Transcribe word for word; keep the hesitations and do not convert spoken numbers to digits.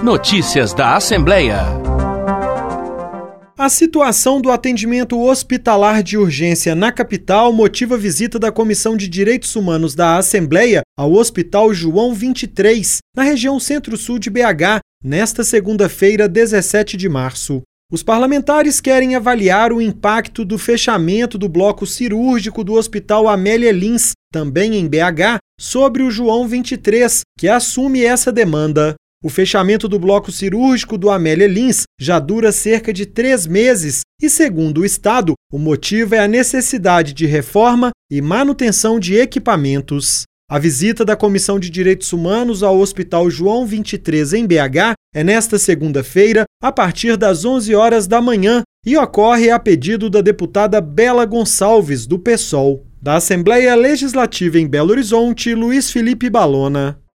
Notícias da Assembleia. A situação do atendimento hospitalar de urgência na capital motiva a visita da Comissão de Direitos Humanos da Assembleia ao Hospital João vinte e três, na região centro-sul de B H, nesta segunda-feira, dezessete de março. Os parlamentares querem avaliar o impacto do fechamento do bloco cirúrgico do Hospital Amélia Lins, também em B H, sobre o João vinte e três, que assume essa demanda. O fechamento do bloco cirúrgico do Amélia Lins já dura cerca de três meses e, segundo o Estado, o motivo é a necessidade de reforma e manutenção de equipamentos. A visita da Comissão de Direitos Humanos ao Hospital João vinte e três em B H é nesta segunda-feira, a partir das onze horas da manhã, e ocorre a pedido da deputada Bela Gonçalves, do PSOL. Da Assembleia Legislativa em Belo Horizonte, Luiz Felipe Balona.